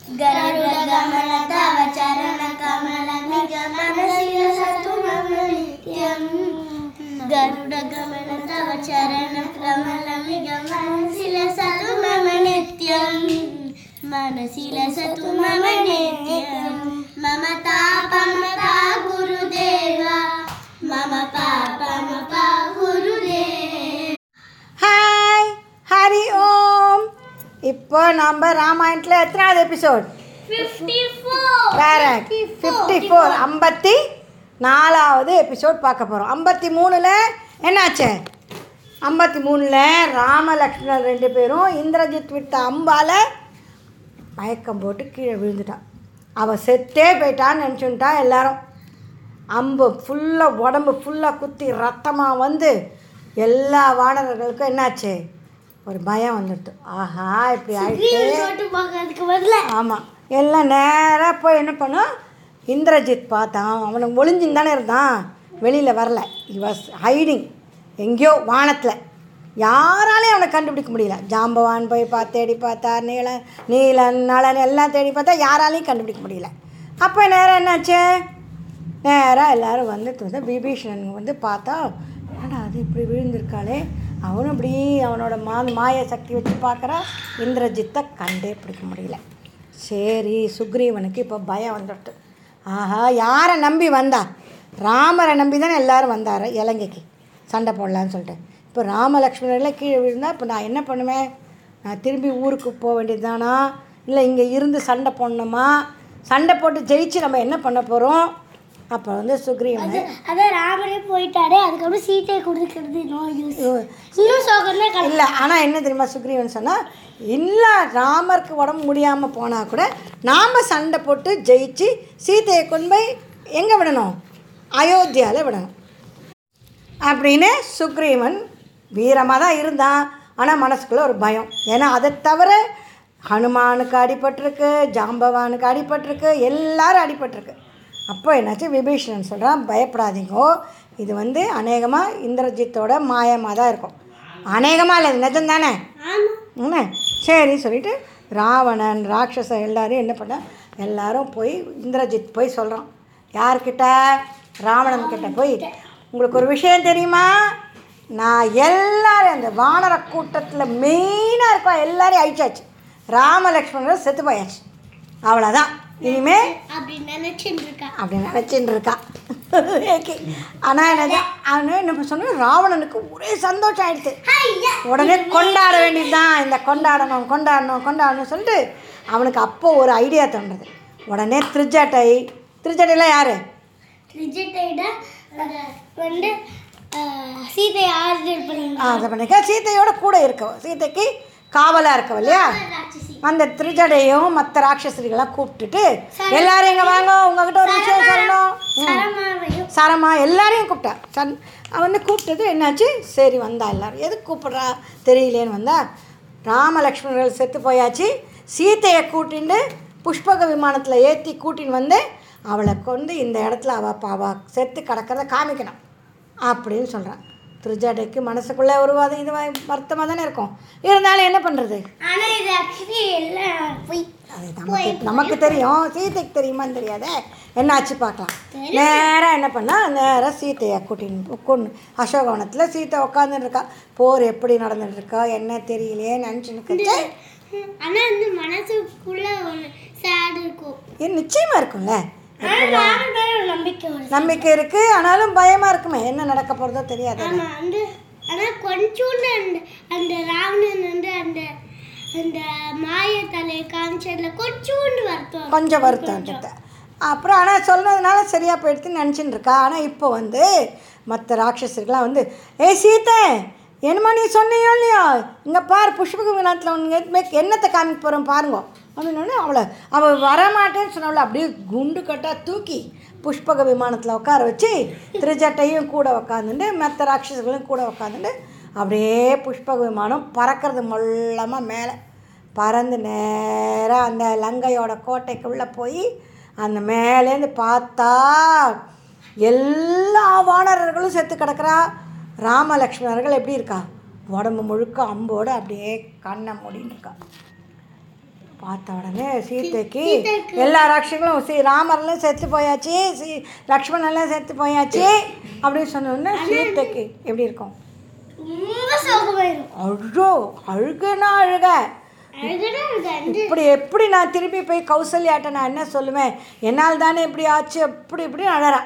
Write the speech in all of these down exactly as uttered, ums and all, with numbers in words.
गरुडगमन तव चरणकमलमिव मनसि लसतु मम नित्यं गरुडगमन तव चरणकमलमिव मनसि लसतु मम नित्यं मनसि लसतु मम नित्यं मम तापमपा गुरुदेव मम पापमपा गुरुदेव. हाय हरि ओम. இப்போ நம்ம ராமாயணத்தில் எத்தனாவது எபிசோட்? கரெக்ட், ஃபிஃப்டி ஃபோர் ஐம்பத்தி நாலாவது எபிசோட் பார்க்க போகிறோம். ஐம்பத்தி மூணில் என்னாச்சு? ஐம்பத்தி மூணில் ராம லக்ஷ்மணர் ரெண்டு பேரும் இந்திரஜித் விட்ட அம்பால் மயக்கம் போட்டு கீழே விழுந்துட்டான். அவள் செத்தே போயிட்டான்னு நினச்சுட்டா எல்லாரும். அம்பு ஃபுல்லாக உடம்பு ஃபுல்லாக குத்தி ரத்தமாக வந்து எல்லா வானரர்களுக்கும் என்னாச்சு? ஒரு பயம் வந்துடுது. ஆஹா இப்படி ஆகிட்டு. ஆமாம், எல்லாம் நேராக போய் என்ன பண்ணோம், இந்திரஜித் பார்த்தான். அவனுக்கு ஒளிஞ்சின்னு தானே இருந்தான், வெளியில் வரல. ஹி வாஸ் ஹைடிங் எங்கேயோ வானத்தில். யாராலையும் அவனை கண்டுபிடிக்க முடியல. ஜாம்பவான் போய் பார்த்து தேடி பார்த்தா, நீலன் நீலன் நலன் எல்லாம் தேடி பார்த்தா யாராலையும் கண்டுபிடிக்க முடியல. அப்போ நேராக என்னாச்சு, நேராக எல்லோரும் வந்துட்டு வந்து விபீஷணன் வந்து பார்த்தா, ஏன்னா அது இப்படி விழுந்திருக்காளே. அவனும் இப்படி அவனோட மா மாய சக்தி வச்சு பார்க்குறா. இந்திரஜித்தை கண்டே பிடிக்க முடியல. சரி, சுக்ரீவனுக்கு இப்போ பயம் வந்துட்டு. ஆஹா, யாரை நம்பி வந்தா? ராமரை நம்பி தானே எல்லோரும் வந்தார் இலங்கைக்கு சண்டை போடலான்னு சொல்லிட்டு. இப்போ ராம லக்ஷ்மணர்லாம் கீழே விழுந்தால் இப்போ நான் என்ன பண்ணுவேன்? நான் திரும்பி ஊருக்கு போக வேண்டியது தானா, இல்லை இங்கே இருந்து சண்டை போடணுமா? சண்டை போட்டு ஜெயிச்சு நம்ம என்ன பண்ண போகிறோம்? அப்போ வந்து சுக்ரீவன் அதான் ராமரே போயிட்டாரே, அதுக்கப்புறம் சீத்தையை கொடுத்துக்கிறது நோ யூஸ். இன்னும் சோகமே இல்லை. ஆனால் என்ன தெரியுமா சுக்ரீவன் சொன்னால், இல்லை ராமருக்கு உடம்பு முடியாமல் போனால் கூட நாம் சண்டை போட்டு ஜெயிச்சு சீத்தையை கொண்டு போய் எங்கே விடணும்? அயோத்தியாவில் விடணும் அப்படின்னு சுக்ரீவன் வீரமாக தான் இருந்தான். ஆனால் மனசுக்குள்ளே ஒரு பயம். ஏன்னா அதை தவிர ஹனுமானுக்கு அடிபட்டிருக்கு, ஜாம்பவானுக்கு அடிபட்டிருக்கு, எல்லாரும் அடிபட்டிருக்கு. அப்போ என்னாச்சு, விபீஷணன் சொல்கிறான், பயப்படாதீங்கோ, இது வந்து அநேகமாக இந்திரஜித்தோட மாயமாக தான் இருக்கும். அநேகமாக இல்லை, நிஜம் தானே? என்ன சரி சொல்லிவிட்டு ராவணன் ராட்சசன் எல்லோரும் என்ன பண்ண, எல்லோரும் போய் இந்திரஜித் போய் சொல்கிறான். யார்கிட்ட? ராவணன் கிட்ட போய், உங்களுக்கு ஒரு விஷயம் தெரியுமா, நான் எல்லோரும் அந்த வானர கூட்டத்தில் மெயினாக இருக்கோம் எல்லாரையும் அழிச்சாச்சு, ராமலக்ஷ்மணர் செத்து போயாச்சு, அவ்வளோதான், இனிமே அப்படி நினச்சிட்டு இருக்கா அப்படி நினச்சிட்டு இருக்கா ஓகே. ஆனால் என்ன ஆனால் என்ன சொன்னால் ராவணனுக்கு ஒரே சந்தோஷம் ஆகிடுது. உடனே கொண்டாட வேண்டியது தான், இந்த கொண்டாடணும் கொண்டாடணும் கொண்டாடணும் சொல்லிட்டு அவனுக்கு அப்போது ஒரு ஐடியா தோன்றுது. உடனே திருஜட்டை திருஜட்டையில் யார்? திருஜட்டையிட வந்து சீதை ஆர்டர் பண்ணி அதை பண்ணிக்க சீதையோட கூட இருக்கவ, சீதைக்கு காவலாக இருக்கவ இல்லையா, அந்த திருஜடையும் மற்ற ராட்சசரிகளாம் கூப்பிட்டுட்டு எல்லாரும் எங்கே வாங்க, உங்ககிட்ட ஒரு விஷயம் சொல்லணும், சரமா எல்லாரையும் கூப்பிட்டா. சன் அவன் வந்து கூப்பிட்டது என்னாச்சு, சரி வந்தா எல்லாரும். எதுக்கு கூப்பிட்றா தெரியலேன்னு வந்தா, ராமலக்ஷ்மணர்கள் செத்து போயாச்சு, சீத்தையை கூட்டின்னு புஷ்பக விமானத்தில் ஏற்றி கூட்டின்னு வந்து அவளை கொண்டு இந்த இடத்துல அவள் அவள் செத்து கிடக்கிறத காமிக்கணும் அப்படின்னு சொல்கிறான். திருஜாடைக்கு மனசுக்குள்ளே ஒரு வாதம் இது வருத்தமாக தானே இருக்கும். இருந்தாலும் என்ன பண்ணுறது, நமக்கு நமக்கு தெரியும், சீத்தைக்கு தெரியுமான்னு தெரியாதே. என்னாச்சு பார்க்கலாம். நேராக என்ன பண்ணால், நேராக சீத்தையை கூட்டின்னு கொண்டு அசோகவனத்தில் சீத்தை உட்காந்துட்டு இருக்கா. போர் எப்படி நடந்துட்டுருக்கா என்ன தெரியலையே நினச்சின்னு. ஆனால் வந்து மனசுக்குள்ள ஒரு சேட் இருக்கும். ஏன் நிச்சயமாக இருக்கும்ல, நம்பிக்கை நம்பிக்கை இருக்குது. ஆனாலும் பயமாக இருக்குமே, என்ன நடக்க போகிறதோ தெரியாது. ஆனால் கொஞ்சோண்டு அந்த அந்த ராவணன் வந்து அந்த அந்த மாய தலையை காமிச்சதில் கொஞ்சோண்டு வருத்தம் கொஞ்சம் வருத்தம். அப்புறம் ஆனால் சொன்னதுனால சரியாக போயிடுதுன்னு நினச்சின்னு இருக்கா. ஆனால் இப்போ வந்து மற்ற ராட்சசர்கள்லாம் வந்து, ஏய் சீத்தை என்னம்மா நீ சொன்னியோ இல்லையோ, இங்கே பார் புஷ்பக விமானத்தில் ஒன்று என்னத்தை காமிக்க போகிறோம் பாருங்க அப்படின்னோடனே அவளை அவள் வரமாட்டேன்னு சொன்னவளை அப்படியே குண்டு கட்டாக தூக்கி புஷ்பக விமானத்தில் உட்கார வச்சு திருஜட்டையும் கூட உக்காந்துட்டு மற்ற ராட்சசர்களும் கூட உக்காந்துட்டு அப்படியே புஷ்பக விமானம் பறக்கிறது மொல்லமாக மேலே பறந்து நேராக அந்த லங்கையோட கோட்டைக்குள்ளே போய் அந்த மேலேருந்து பார்த்தா எல்லா வானரர்களும் செத்து கிடக்கிறா. ராமலக்ஷ்மணர்கள் எப்படி இருக்கா, உடம்பு முழுக்க அம்போடு அப்படியே கண்ணை மூடின்னு இருக்கா. பார்த்த உடனே சீதைக்கு எல்லா ராட்சங்களும் சீ ராமர்லாம் செத்து போயாச்சு, சீ லக்ஷ்மணெல்லாம் செத்து போயாச்சு அப்படின்னு சொன்ன உடனே சீதைக்கு எப்படி இருக்கும்? அழுகோ அழுகுனா அழுக. இப்படி எப்படி நான் திருப்பி போய் கௌசல்யாட்ட நான் என்ன சொல்லுவேன்? என்னால் தானே இப்படி ஆச்சு, அப்படி இப்படி அழறா.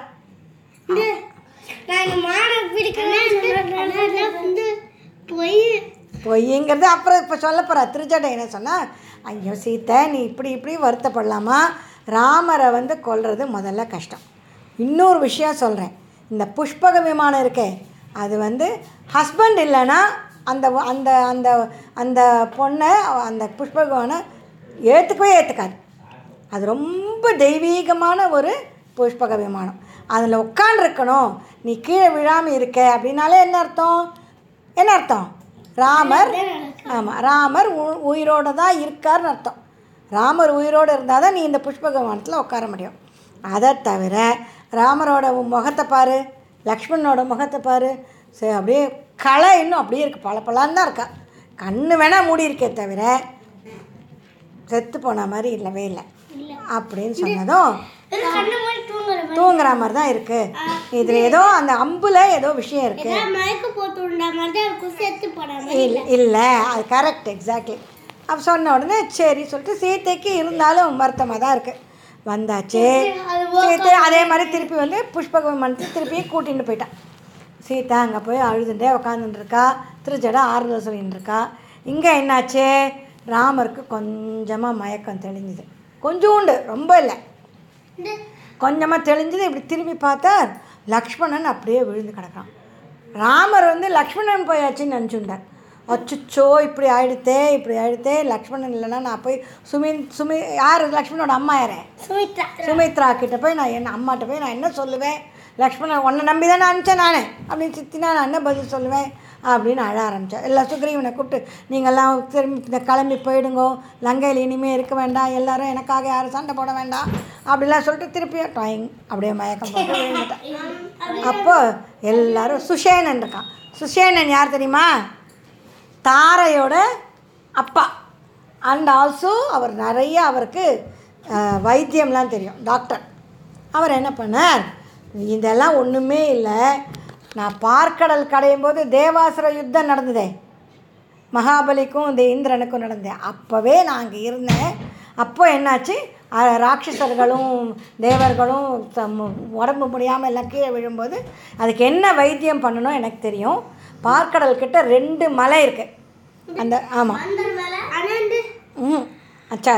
பொய்ங்கிறது அப்புறம் இப்போ சொல்ல போகிறா. திருச்சட்டை என்ன சொன்னால், ஐயோ சீத்தை நீ இப்படி இப்படி வருத்தப்படலாமா? ராமரை வந்து கொல்றது முதல்ல கஷ்டம். இன்னொரு விஷயம் சொல்கிறேன், இந்த புஷ்பக விமானம் இருக்கே அது வந்து ஹஸ்பண்ட் இல்லைன்னா அந்த அந்த அந்த அந்த பொண்ணை அந்த புஷ்பக விமானம் ஏற்றுக்கவே ஏற்றுக்காது. அது ரொம்ப தெய்வீகமான ஒரு புஷ்பக விமானம். அதில் உட்காண்டிருக்கணும், நீ கீழே விழாமல் இருக்க அப்படின்னாலே என்ன அர்த்தம்? என்ன அர்த்தம்? ராமர், ஆமாம் ராமர் உ உயிரோடு தான் இருக்கார்னு அர்த்தம். ராமர் உயிரோடு இருந்தால் தான் நீ இந்த புஷ்பக விமானத்தில் உட்கார முடியும். அதை தவிர ராமரோட முகத்தை பாரு, லக்ஷ்மணனோட முகத்தை பாரு, சரி அப்படியே களை இன்னும் அப்படியே இருக்குது, பல பலான்னு தான் இருக்கா. கண்ணு வேணால் மூடி இருக்கே தவிர செத்து போன மாதிரி இல்லவே இல்லை அப்படின்னு சொன்னதும் தூங்குற மாதிரி தான் இருக்குது. இதில் ஏதோ அந்த அம்புல ஏதோ விஷயம் இருக்குது. இல்லை இல்லை அது கரெக்ட், எக்ஸாக்ட்லி. அப்போ சொன்ன உடனே சரி சொல்லிட்டு சீதைக்கு இருந்தாலும் வருத்தமாக தான் இருக்குது. வந்தாச்சு சீத்தை அதே மாதிரி திருப்பி வந்து புஷ்பக விமானத்தை திருப்பி கூட்டிகிட்டு போயிட்டான். சீதா அங்கே போய் அழுதுண்டே உட்காந்துட்டுருக்கா, திருச்சடை ஆறுதல் சொல்லிகிட்டு இருக்கா. இங்கே என்னாச்சு? ராமருக்கு கொஞ்சமாக மயக்கம் தெளிஞ்சுது, கொஞ்சோண்டு, ரொம்ப இல்லை, கொஞ்சமாக தெளிஞ்சது. இப்படி திரும்பி பார்த்தா லக்ஷ்மணன் அப்படியே விழுந்து கிடக்கான். ராமர் வந்து லக்ஷ்மணன் போயாச்சுன்னு நினச்சுட்டார். அச்சுச்சோ இப்படி ஆயிடுத்தே இப்படி ஆயிடுத்தே லக்ஷ்மணன் இல்லைன்னா நான் போய் சுமி சுமி யார் லக்ஷ்மணனோட அம்மா யாரே சுமித்ரா சுமித்ரா கிட்ட போய் நான் என்ன அம்மாட்ட போய் நான் என்ன சொல்லுவேன்? லக்ஷ்மணன் உன்னை நம்பி தான் நான் அனுப்பிச்சேன் நானே அப்படின்னு சித்தினா நான் என்ன பதில் சொல்லுவேன் அப்படின்னு அழ ஆரம்பித்தேன். எல்லா சுக்ரீவனை கூப்பிட்டு நீங்கள்லாம் திரும்பி இந்த கிளம்பி போயிடுங்கோ, லங்கையில் இனிமேல் இருக்க வேண்டாம், எல்லோரும் எனக்காக யாரும் சண்டை போட வேண்டாம் அப்படிலாம் சொல்லிட்டு திருப்பி டாயிங் அப்படியே மயக்கம் போட்டு விழுந்துட்டேன். அப்போது எல்லோரும் சுஷேனன் இருக்கான். சுஷேனன் யார் தெரியுமா? தாரையோட அப்பா. அண்ட் ஆல்சோ அவர் நிறைய அவருக்கு வைத்தியம்லாம் தெரியும், டாக்டர். அவர் என்ன பண்ணார், இதெல்லாம் ஒன்றுமே இல்லை, நான் பார்க்கடல் கடையும் போது தேவாசுர யுத்தம் நடந்ததே, மகாபலிக்கும் இந்த இந்திரனுக்கும் நடந்தேன், அப்போவே நான் அங்கே இருந்தேன். அப்போ என்னாச்சு, ராட்சசர்களும் தேவர்களும் உடம்பு முடியாமல் எல்லாம் கீழே விழும்போது அதுக்கு என்ன வைத்தியம் பண்ணணும் எனக்கு தெரியும். பார்க்கடல் கிட்ட ரெண்டு மலை இருக்குது அந்த, ஆமாம் ம் அச்சா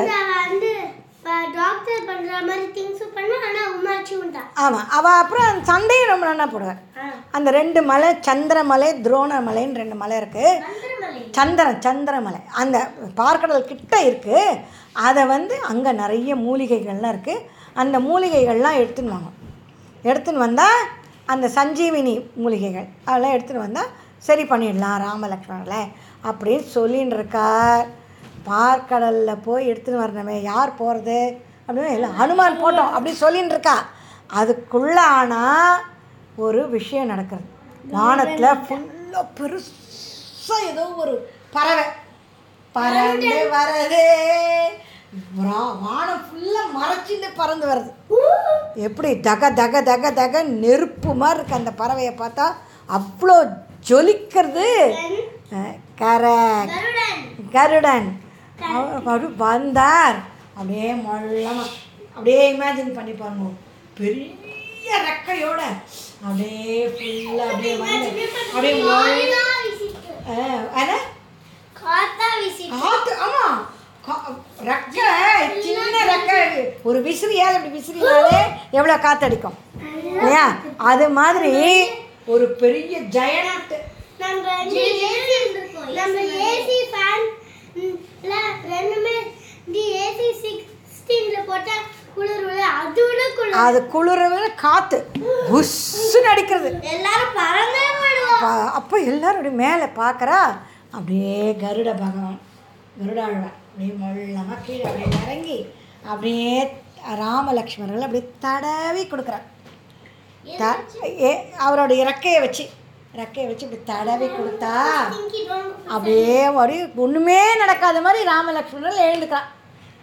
டாக்டர் பண்ற மாதிரி திங்ஸ் பண்ண ஆனா உமாச்சி உண்டா. ஆமாம் அவள் அப்புறம் சண்டையும் ரொம்ப நல்லா போடுவார். அந்த ரெண்டு மலை சந்திரமலை துரோணமலைன்னு ரெண்டு மலை இருக்குது. சந்திரன் சந்திரமலை அந்த பார்க்கடல் கிட்ட இருக்குது. அதை வந்து அங்கே நிறைய மூலிகைகள்லாம் இருக்குது. அந்த மூலிகைகள்லாம் எடுத்துன்னு வாங்க, எடுத்துன்னு வந்தால் அந்த சஞ்சீவினி மூலிகைகள் அதெல்லாம் எடுத்துன்னு வந்தால் சரி பண்ணிடலாம் ராமலக்ஷ்மணனை அப்படின்னு சொல்லின்னு இருக்கார். பார்க்கடலில் போய் எடுத்துன்னு வரணுமே, யார் போகிறது அப்படின்னு இல்லை ஹனுமான் போட்டோம் அப்படின்னு சொல்லின்னு இருக்கா. அதுக்குள்ளே ஆனால் ஒரு விஷயம் நடக்கிறது. வானத்தில் ஃபுல்லாக பெருசாக ஏதோ ஒரு பறவை பறந்து வர்றது, வானம் ஃபுல்லாக மறைச்சிட்டு பறந்து வருது. எப்படி தக தக தக தக நெருப்பு மாதிரி இருக்குது அந்த பறவையை பார்த்தா, அவ்வளோ ஜொலிக்கிறது. கரெக்ட், கருடன். அவர் வந்தார் அப்படியே மொல்லமாக அப்படியே இமேஜின் பண்ணி பாருங்க, பெரிய ரெக்கையோட அப்படியே ஃபுல்லாக அப்படியே வந்து அப்படியே காற்று. ஆமாம் ரெக்கை, சின்ன ரெக்கை, ஒரு விசிறியால் அப்படி விசிறினாலே எவ்வளோ காற்றடிக்கும் இல்லையா? அது மாதிரி ஒரு பெரிய ஜெயண்ட். அது குளிர காற்று புஷ்ஷுன்னு அடிக்கிறது. அப்போ எல்லாரும் அப்படி மேலே பார்க்குறா, அப்படியே கருட பகவான் கருடாழ்வார் அப்படியே மொல்லமாக கீழே அப்படியே இறங்கி அப்படியே ராமலக்ஷ்மணர்கள் அப்படியே தடவி கொடுக்குறார். த ஏ அவரோட இறக்கையை வச்சு ரெக்கையை வச்சு இப்படி தடவி கொடுத்தா அப்படியே ஒரு ஒன்றுமே நடக்காத மாதிரி ராமலக்ஷ்மணர்கள் எழுந்துக்கிறான்.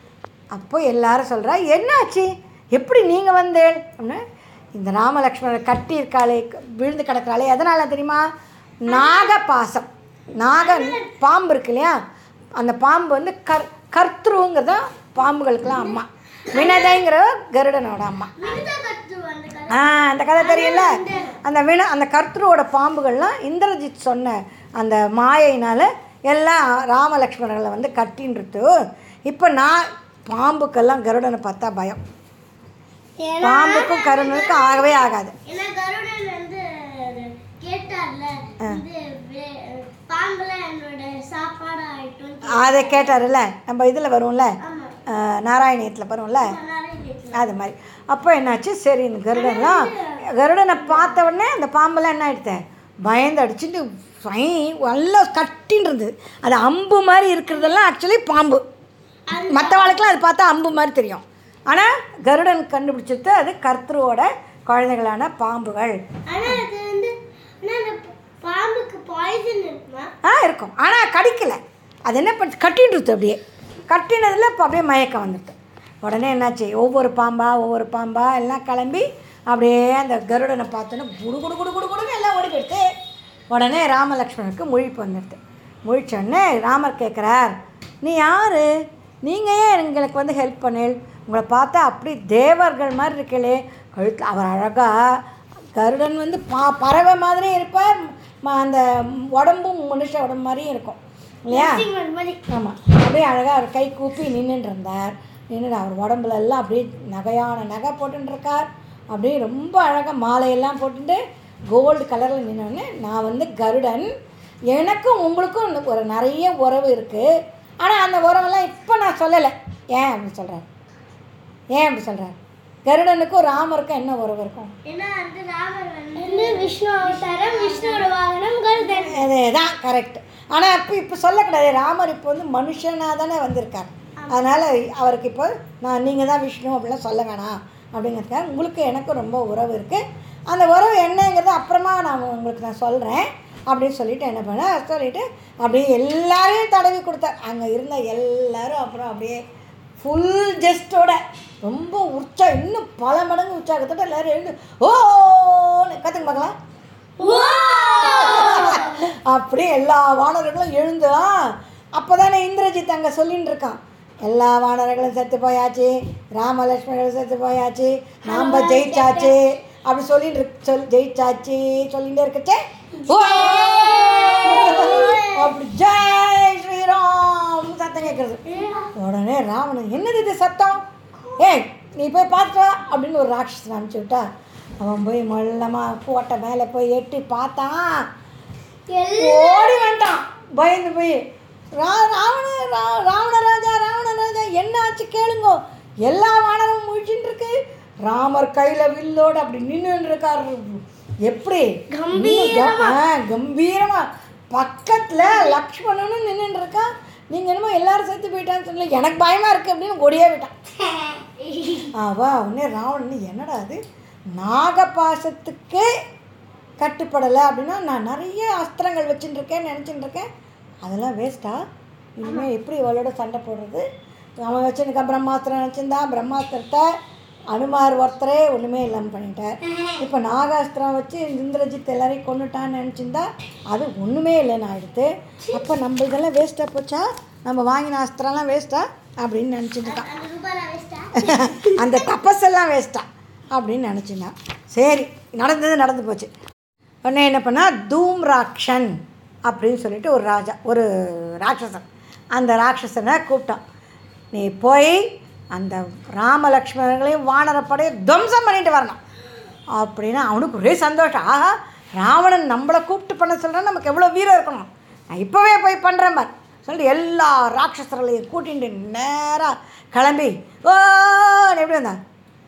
அப்போ எல்லாரும் சொல்கிறா என்னாச்சு, எப்படி நீங்கள் வந்தேன் அப்படின்னு. இந்த ராமலக்ஷ்மணரை கட்டி இருக்காளே, விழுந்து கிடக்கிறாளே, எதனால் தெரியுமா? நாகபாசம். நாக பாம்பு இருக்கு இல்லையா, அந்த பாம்பு வந்து கர் கர்த்ருங்கிறத பாம்புகளுக்கெல்லாம் அம்மா. வினதைங்கிற கருடனோட அம்மா. ஆ அந்த கதை தெரியல. அந்த வின அந்த கர்த்ருவோட பாம்புகள்லாம் இந்திரஜித் சொன்ன அந்த மாயினால் எல்லாம் ராமலக்ஷ்மணர்களை வந்து கட்டின்றது. இப்போ நான் பாம்புக்கெல்லாம் கருடனை பார்த்தா பயம். பாம்புக்கும் கருடனுக்கும் ஆகவே ஆகாது. அதை கேட்டார்ல, நம்ம இதில் வரும்ல, நாராயணியத்தில் வரும்ல, அது மாதிரி. அப்போ என்னாச்சு, சரி இந்த கருடன்லாம் கருடனை பார்த்த உடனே அந்த பாம்பெல்லாம் என்ன ஆகிடுது, பயந்து அடிச்சுட்டு ஃபை நல்லா கட்டின்னு இருந்தது. அது அம்பு மாதிரி இருக்கிறதெல்லாம் ஆக்சுவலி பாம்பு. மற்ற வாழ்க்கெலாம் அது பார்த்தா அம்பு மாதிரி தெரியும். ஆனால் கருடன் கண்டுபிடிச்சது அது கர்த்தரோட குழந்தைகளான பாம்புகள். ஆ இருக்கும், ஆனால் கடிக்கலை. அது என்ன பண்ணி கட்டின்றது, அப்படியே கட்டினதில் இப்போ அப்படியே மயக்கம் வந்துடுது. உடனே என்னாச்சு, ஒவ்வொரு பாம்பா ஒவ்வொரு பாம்பா எல்லாம் கிளம்பி அப்படியே அந்த கருடனை பார்த்தோன்னா குடு குடு குடு குடு குடுன்னு எல்லாம் ஓடிக்கிடுது. உடனே ராமலக்ஷ்மணனுக்கு முழிப்பு வந்துடுது. முழிச்சோடனே ராமர் கேட்குறார், நீ யார், நீங்கள் ஏன் எங்களுக்கு வந்து ஹெல்ப் பண்ணேள், உங்களை பார்த்தா அப்படி தேவர்கள் மாதிரி இருக்கலே கழுத்தில். அவர் அழகாக கருடன் வந்து பா பறவை மாதிரியும் இருப்பார், அந்த உடம்பும் மனுஷ உடம்பு மாதிரியும் இருக்கும் இல்லையா. ஆமாம், அப்படியே அழகாக அவர் கை கூப்பி நின்றுட்டு இருந்தார். நின்று அவர் உடம்புல எல்லாம் அப்படியே நகையான நகை போட்டுருக்கார். அப்படியே ரொம்ப அழகாக மாலையெல்லாம் போட்டுட்டு கோல்டு கலரில் நின்னோடனே, நான் வந்து கருடன், எனக்கும் உங்களுக்கும் ஒரு நிறைய உறவு இருக்குது, ஆனால் அந்த உறவெல்லாம் இப்போ நான் சொல்லலை. ஏன் அப்படி சொல்கிறார், ஏன் அப்படி சொல்கிறார்? கருடனுக்கும் ராமருக்கும் என்ன உறவு இருக்கும்? அதே தான் கரெக்ட். ஆனால் இப்போ இப்போ சொல்லக்கூடாது, ராமர் இப்போ வந்து மனுஷனாக தானே வந்திருக்கார். அதனால் அவருக்கு இப்போ நான் நீங்கள் தான் விஷ்ணு அப்படிலாம் சொல்ல வேணாம் அப்படிங்கிறதுக்காக உங்களுக்கு எனக்கும் ரொம்ப உறவு இருக்குது. அந்த உறவு என்னங்கிறத அப்புறமா நான் உங்களுக்கு நான் சொல்கிறேன் அப்படின்னு சொல்லிவிட்டு என்ன பண்ண சொல்லிவிட்டு அப்படியே எல்லாரையும் தடவி கொடுத்தார். அங்கே இருந்த எல்லோரும் அப்புறம் அப்படியே ஃபுல் ஜெஸ்டோட ரொம்ப உற்சா, இன்னும் பல மடங்கு உற்சாகத்தோட எல்லோரும் எழுந்து ஓன்னு கற்றுக்கு பார்க்கலாம். அப்படியே எல்லா வானர்களும் எழுந்தா. அப்போ தானே இந்திரஜித் அங்கே சொல்லின்னு இருக்கான், எல்லா வானர்களும் செத்து போயாச்சு, ராமலட்சுமணர்களும் செத்து போயாச்சு, நாம் ஜெயிச்சாச்சு அப்படி சொல்லிட்டு சொல் ஜெயிச்சாச்சு சொல்லிகிட்டே இருக்கச்சே அப்படி ஜெய் ஸ்ரீராம் சத்தம் கேட்குறது. உடனே ராவணன், என்னது இது சத்தம், ஏய் நீ போய் பார்த்துட்டா அப்படின்னு ஒரு ராட்சசன் அனுப்பிச்சி விட்டா. அவன் போய் மெல்லமாக கோட்டை மேலே போய் எட்டி பார்த்தான், ஓடி வந்துட்டான் பயந்து போய். ரா ராவண ரா ராவண ராஜா ராவண ராஜா என்ன ஆச்சு கேளுங்கோ, எல்லா வானரும் முழிச்சுட்டு இருக்கு, ராமர் கையில் வில்லோடு அப்படி நின்று இருக்காரு. எப்படி கம்பீரமா பக்கத்தில் லக்ஷ்மணனும் நின்றுட்டு இருக்கா. நீங்கள் என்னமோ எல்லாரும் சேர்த்து போயிட்டான்னு சொல்லல, எனக்கு பயமாக இருக்குது அப்படின்னு கொடியே விட்டான். ஆவா உடனே ராவணன், என்னடா அது நாகபாசத்துக்கு கட்டுப்படலை அப்படின்னா நான் நிறைய அஸ்திரங்கள் வச்சுட்டு இருக்கேன்னு நினச்சிட்டு இருக்கேன், அதெல்லாம் வேஸ்ட்டா, இனிமேல் எப்படி இவளோட சண்டை போடுறது. அவன் வச்சுருக்கா பிரம்மாஸ்திரம் நினச்சிருந்தா, பிரம்மாஸ்திரத்தை அனுமார் ஒருத்தரே ஒன்றுமே இல்லாமல் பண்ணிட்டார். இப்போ நாகாஸ்திரம் வச்சு இந்திரஜித் எல்லாரையும் கொண்டுட்டான்னு நினச்சிருந்தா அது ஒன்றுமே இல்லைன்னு ஆகிடுது. அப்போ நம்ம இதெல்லாம் வேஸ்ட்டாக போச்சா, நம்ம வாங்கின அஸ்திரம்லாம் வேஸ்ட்டா அப்படின்னு நினச்சிட்டு இருக்கான். அந்த தபஸெல்லாம் வேஸ்ட்டா அப்படின்னு நினச்சிருந்தான். சரி நடந்தது நடந்து போச்சு. உடனே என்ன பண்ணால் தூம்ராக்ஷன் அப்படின்னு சொல்லிட்டு ஒரு ராஜா, ஒரு ராட்சசன், அந்த ராட்சசனை கூப்பிட்டான், நீ போய் அந்த ராமலக்ஷ்மணர்களையும் வானரப்படையை துவம்சம் பண்ணிட்டு வரணும் அப்படின்னா அவனுக்கு ஒரே சந்தோஷம். ஆஹா ராவணன் நம்மளை கூப்பிட்டு பண்ண சொல்கிறான், நமக்கு எவ்வளோ வீரம் இருக்கணும், நான் இப்போவே போய் பண்ணுறேன் பார் சொல்லிட்டு எல்லா ராட்சசர்களையும் கூட்டிகிட்டு நேராக கிளம்பி ஓன்னு எப்படி வந்தான்.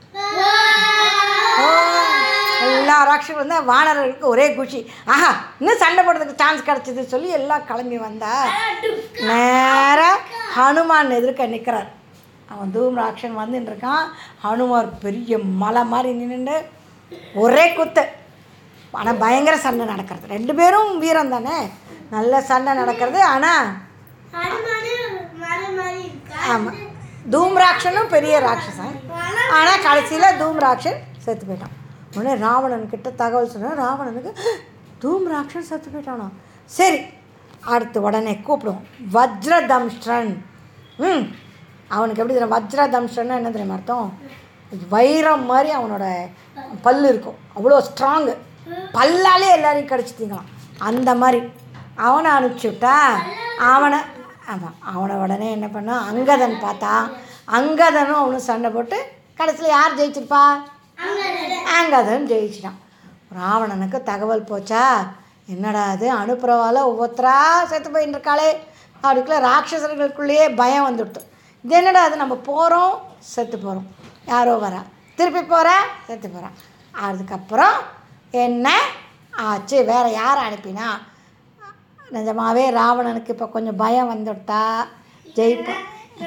எல்லா ராட்சசர்களும் வந்து வானர்களுக்கு ஒரே குஷி, ஆஹா இன்னும் சண்டை போடுறதுக்கு சான்ஸ் கிடச்சிது சொல்லி எல்லாம் கிளம்பி வந்தா. நேராக ஹனுமான் எதிர்க்க நிற்கிறார். அவன் தூம்ராக்ஷன் வந்துன்னு இருக்கான். ஹனுமார் பெரிய மலை மாதிரி நின்று ஒரே குத்து. ஆனால் பயங்கர சண்டை நடக்கிறது, ரெண்டு பேரும் வீரம் தானே, நல்ல சண்டை நடக்கிறது. ஆனால் ஆமாம் தூம்ராட்சனும் பெரிய ராட்சசன். ஆனால் கடைசியில் தூம்ராட்சன் செத்து போயிட்டான். உடனே ராவணன்கிட்ட தகவல் சொன்ன ராவணனுக்கு தூம்ராட்சன் செத்து போயிட்டானா. சரி, அடுத்து உடனே கூப்பிடுவோம் வஜ்ரதம்ஷ்டன். ம் அவனுக்கு எப்படி தெரியும் வஜ்ரதம்ஷ்டன்னா என்ன தெரியுமா அர்த்தம்? வைரம் மாதிரி அவனோட பல் இருக்கும், அவ்வளோ ஸ்ட்ராங்கு, பல்லாலே எல்லாரையும் கடிச்சிட்டிங்களாம். அந்த மாதிரி அவனை அனுப்பிச்சி விட்டா அவனை ஆமாம் அவனை உடனே என்ன பண்ணான், அங்கதன் பார்த்தா அங்கதனும் அவனும் சண்டை போட்டு கடைசியில் யார் ஜெயிச்சிருப்பா? அங்கதன் ஜெயிச்சிட்டான். ராவணனுக்கு தகவல் போச்சா, என்னடா அது அனுப்புறவால ஒவ்வொருத்தரா செத்து போயின்னு இருக்காளே அப்படிக்குள்ள ராட்சசர்களுக்குள்ளேயே பயம் வந்துடுத்து. இது என்னடா அது, நம்ம போகிறோம் செத்து போகிறோம், யாரோ வரா, திருப்பி போகிறா செத்து போகிறா. அதுக்கப்புறம் என்ன ஆச்சு, வேறு யாரை அனுப்பினா? நிஜமாவே ராவணனுக்கு இப்போ கொஞ்சம் பயம் வந்துட்டா ஜெயிப்பா.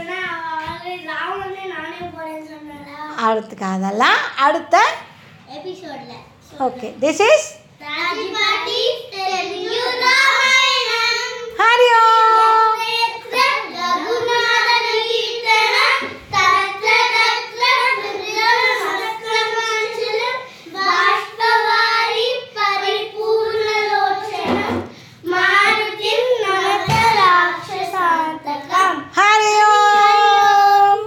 அடுத்துக்கு அதெல்லாம் அடுத்த எபிசோட்ல. ஓகே, திஸ் இஸ் ராஜி பாட்டி telling you Ramayanam. ஹரி